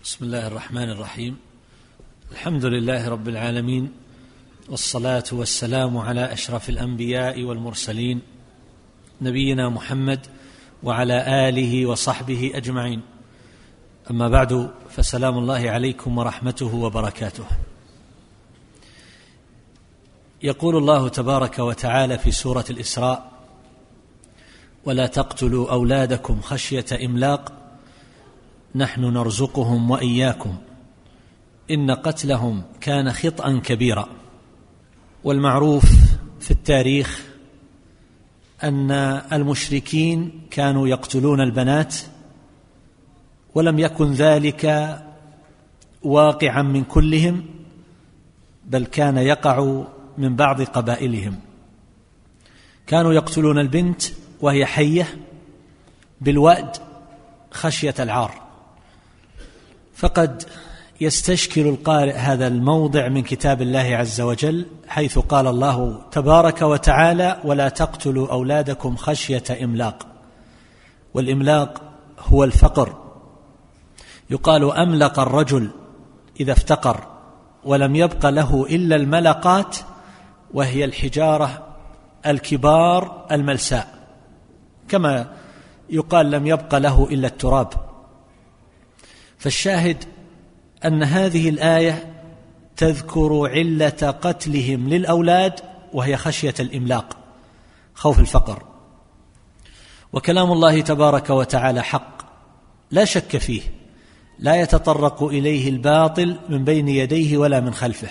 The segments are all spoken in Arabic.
بسم الله الرحمن الرحيم. الحمد لله رب العالمين، والصلاة والسلام على أشرف الأنبياء والمرسلين نبينا محمد وعلى آله وصحبه أجمعين. أما بعد، فسلام الله عليكم ورحمته وبركاته. يقول الله تبارك وتعالى في سورة الإسراء: ولا تقتلوا أولادكم خشية إملاق نحن نرزقهم وإياكم إن قتلهم كان خطأ كبيرا. والمعروف في التاريخ أن المشركين كانوا يقتلون البنات، ولم يكن ذلك واقعا من كلهم، بل كان يقع من بعض قبائلهم. كانوا يقتلون البنت وهي حية بالوأد خشية العار. فقد يستشكل القارئ هذا الموضع من كتاب الله عز وجل، حيث قال الله تبارك وتعالى: ولا تقتلوا أولادكم خشية إملاق. والإملاق هو الفقر. يقال أملق الرجل إذا افتقر ولم يبق له إلا الملقات، وهي الحجارة الكبار الملساء، كما يقال لم يبق له إلا التراب. فالشاهد أن هذه الآية تذكر علة قتلهم للأولاد، وهي خشية الإملاق، خوف الفقر. وكلام الله تبارك وتعالى حق لا شك فيه، لا يتطرق إليه الباطل من بين يديه ولا من خلفه.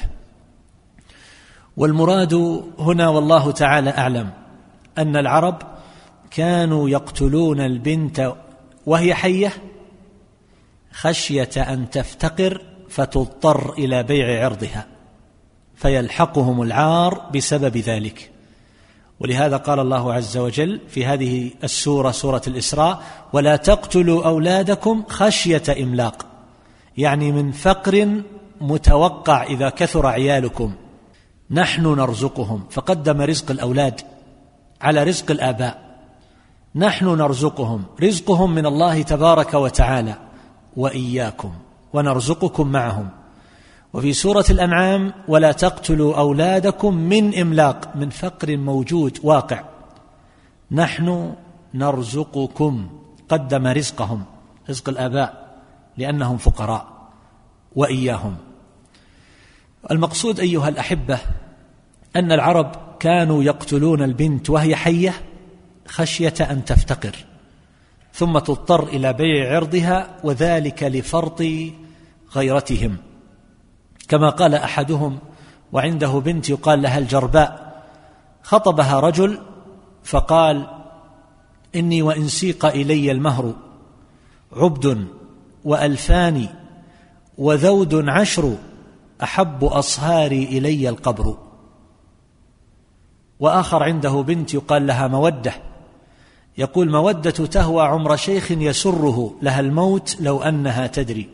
والمراد هنا والله تعالى أعلم أن العرب كانوا يقتلون البنت وهي حية خشية أن تفتقر فتضطر إلى بيع عرضها، فيلحقهم العار بسبب ذلك. ولهذا قال الله عز وجل في هذه السورة، سورة الإسراء: ولا تقتلوا أولادكم خشية إملاق، يعني من فقر متوقع إذا كثر عيالكم. نحن نرزقهم، فقدم رزق الأولاد على رزق الآباء. نحن نرزقهم، رزقهم من الله تبارك وتعالى، وإياكم، ونرزقكم معهم. وفي سورة الأنعام: ولا تقتلوا أولادكم من إملاق، من فقر موجود واقع. نحن نرزقكم، قدم رزقهم، رزق الآباء لأنهم فقراء، وإياهم. المقصود أيها الأحبة أن العرب كانوا يقتلون البنت وهي حية خشية أن تفتقر ثم تضطر إلى بيع عرضها، وذلك لفرط غيرتهم. كما قال أحدهم وعنده بنت يقال لها الجرباء، خطبها رجل فقال: إني وإن سيق إلي المهر عبد وألفان وذود 10 أحب أصهاري إلي القبر. وآخر عنده بنت يقال لها مودة، يقول: مودة تهوى عمر شيخ يسره لها الموت لو أنها تدري.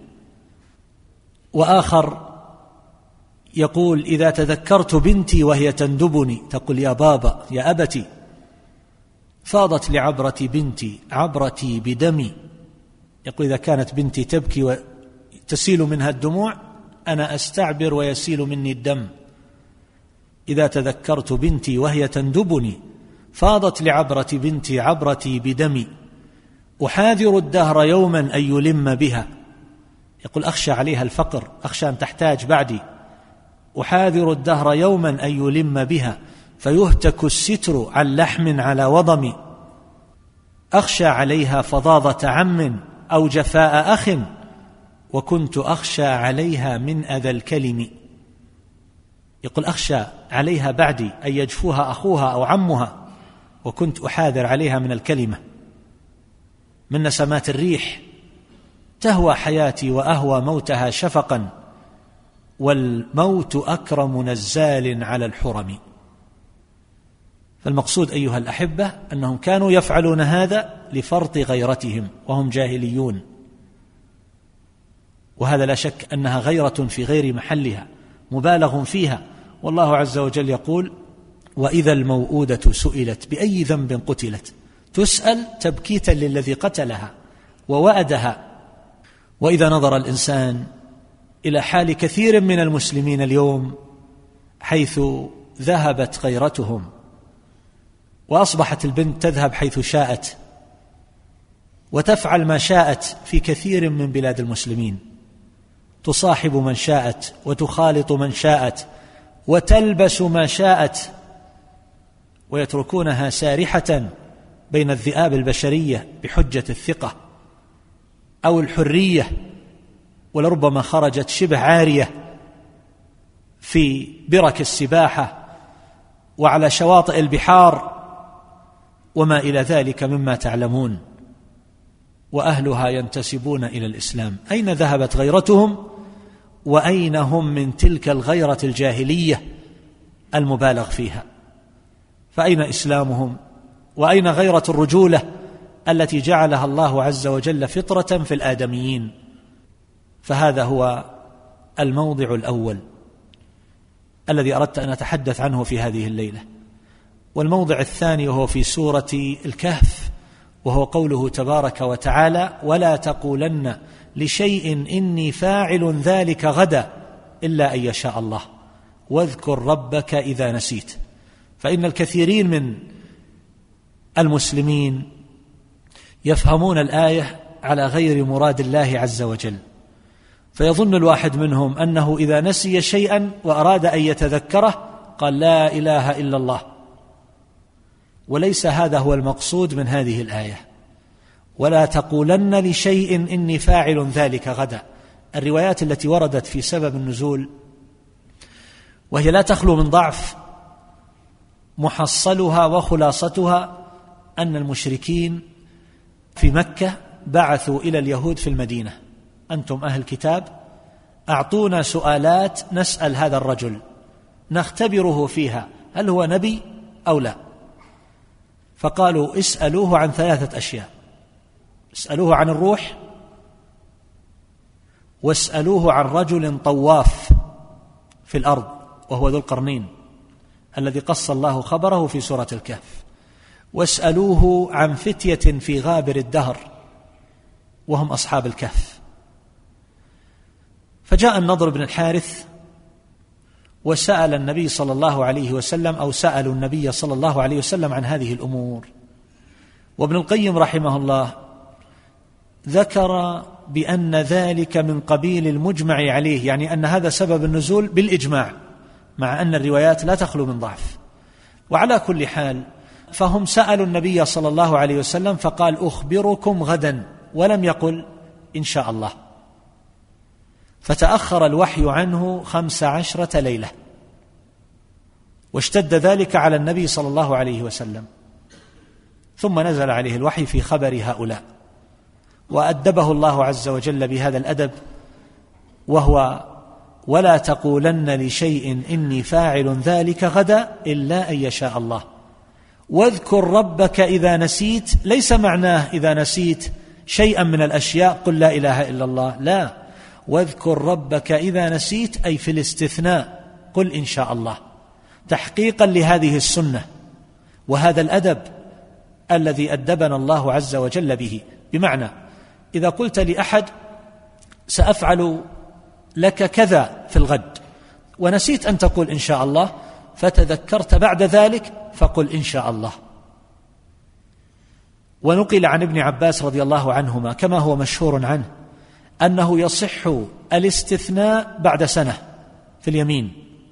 وآخر يقول: إذا تذكرت بنتي وهي تندبني، تقول: يا بابا يا أبتي، فاضت لعبرة بنتي عبرتي بدمي. يقول: إذا كانت بنتي تبكي وتسيل منها الدموع، أنا أستعبر ويسيل مني الدم. إذا تذكرت بنتي وهي تندبني، فاضت لعبرة بنتي عبرتي بدمي، أحاذر الدهر يوما أن يلم بها. يقول: أخشى عليها الفقر، أخشى أن تحتاج بعدي. أحاذر الدهر يوما أن يلم بها، فيهتك الستر عن لحم على وضم. أخشى عليها فظاظة عم أو جفاء أخ، وكنت أخشى عليها من أذى الكلم. يقول: أخشى عليها بعدي أن يجفوها أخوها أو عمها، وكنت أحاذر عليها من الكلمة، من نسمات الريح. تهوى حياتي وأهوى موتها شفقا، والموت أكرم نزال على الحرم. فالمقصود أيها الأحبة أنهم كانوا يفعلون هذا لفرط غيرتهم وهم جاهليون، وهذا لا شك أنها غيرة في غير محلها مبالغ فيها. والله عز وجل يقول: وإذا الموءودة سئلت بأي ذنب قتلت، تسأل تبكيتا للذي قتلها ووأدها. وإذا نظر الإنسان إلى حال كثير من المسلمين اليوم حيث ذهبت غيرتهم وأصبحت البنت تذهب حيث شاءت وتفعل ما شاءت في كثير من بلاد المسلمين، تصاحب من شاءت وتخالط من شاءت وتلبس ما شاءت، ويتركونها سارحة بين الذئاب البشرية بحجة الثقة أو الحرية، ولربما خرجت شبه عارية في برك السباحة وعلى شواطئ البحار وما إلى ذلك مما تعلمون، وأهلها ينتسبون إلى الإسلام. أين ذهبت غيرتهم؟ وأين هم من تلك الغيرة الجاهلية المبالغ فيها؟ فأين إسلامهم؟ وأين غيرة الرجولة التي جعلها الله عز وجل فطرة في الآدميين؟ فهذا هو الموضع الأول الذي أردت أن أتحدث عنه في هذه الليلة. والموضع الثاني وهو في سورة الكهف، وهو قوله تبارك وتعالى: ولا تقولن لشيء إني فاعل ذلك غدا إلا أن يشاء الله واذكر ربك إذا نسيت. فإن الكثيرين من المسلمين يفهمون الآية على غير مراد الله عز وجل، فيظن الواحد منهم أنه إذا نسي شيئا وأراد أن يتذكره قال لا إله إلا الله، وليس هذا هو المقصود من هذه الآية. ولا تقولن لشيء إني فاعل ذلك غدا. الروايات التي وردت في سبب النزول وهي لا تخلو من ضعف، محصلها وخلاصتها أن المشركين في مكة بعثوا إلى اليهود في المدينة: أنتم أهل كتاب، أعطونا سؤالات نسأل هذا الرجل نختبره فيها هل هو نبي أو لا. فقالوا: اسألوه عن 3 أشياء: اسألوه عن الروح، واسألوه عن رجل طواف في الأرض وهو ذو القرنين الذي قص الله خبره في سورة الكهف، واسألوه عن فتية في غابر الدهر وهم أصحاب الكهف. فجاء النضر بن الحارث وسأل النبي صلى الله عليه وسلم، أو سألوا النبي صلى الله عليه وسلم عن هذه الأمور. وابن القيم رحمه الله ذكر بأن ذلك من قبيل المجمع عليه، يعني أن هذا سبب النزول بالإجماع، مع أن الروايات لا تخلو من ضعف. وعلى كل حال فهم سألوا النبي صلى الله عليه وسلم فقال: أخبركم غدا، ولم يقل إن شاء الله. فتأخر الوحي عنه 15 ليلة، واشتد ذلك على النبي صلى الله عليه وسلم، ثم نزل عليه الوحي في خبر هؤلاء، وأدبه الله عز وجل بهذا الأدب، وهو: ولا تقولن لشيء إني فاعل ذلك غدا إلا أن يشاء الله واذكر ربك إذا نسيت. ليس معناه إذا نسيت شيئا من الأشياء قل لا إله إلا الله، لا، واذكر ربك إذا نسيت أي في الاستثناء قل إن شاء الله، تحقيقا لهذه السنة وهذا الأدب الذي أدبنا الله عز وجل به. بمعنى إذا قلت لأحد سأفعل لك كذا في الغد ونسيت أن تقول إن شاء الله، فتذكرت بعد ذلك فقل إن شاء الله. ونقل عن ابن عباس رضي الله عنهما كما هو مشهور عنه أنه يصح الاستثناء بعد سنة في اليمين،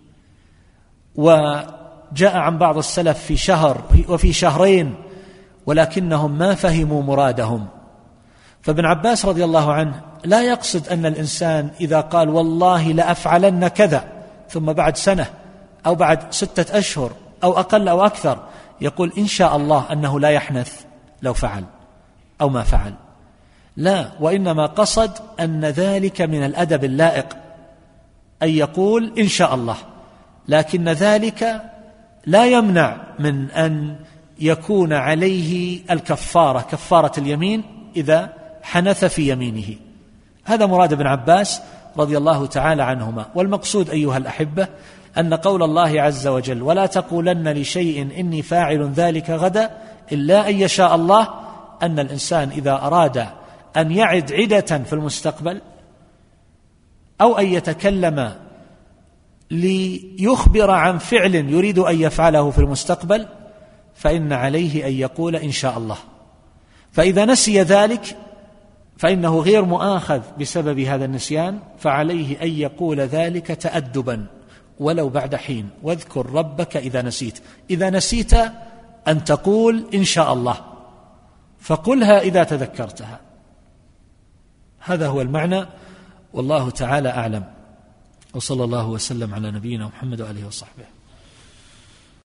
وجاء عن بعض السلف في شهر وفي شهرين، ولكنهم ما فهموا مرادهم. فابن عباس رضي الله عنه لا يقصد أن الإنسان إذا قال والله لأفعلن كذا ثم بعد سنة أو بعد 6 أشهر أو أقل أو أكثر يقول إن شاء الله أنه لا يحنث لو فعل أو ما فعل، لا، وإنما قصد أن ذلك من الأدب اللائق أن يقول إن شاء الله، لكن ذلك لا يمنع من أن يكون عليه الكفارة، كفارة اليمين إذا حنث في يمينه. هذا مراد ابن عباس رضي الله تعالى عنهما. والمقصود أيها الأحبة أن قول الله عز وجل ولا تقولن لشيء إني فاعل ذلك غدا إلا أن يشاء الله، أن الإنسان إذا أراد أن يعد عدة في المستقبل أو أن يتكلم ليخبر عن فعل يريد أن يفعله في المستقبل، فإن عليه أن يقول إن شاء الله. فإذا نسي ذلك فإنه غير مؤاخذ بسبب هذا النسيان، فعليه أن يقول ذلك تأدبا ولو بعد حين. واذكر ربك إذا نسيت. إذا نسيت أن تقول إن شاء الله، فقلها إذا تذكرتها. هذا هو المعنى، والله تعالى أعلم. وصلى الله وسلم على نبينا محمد وآله وصحبه.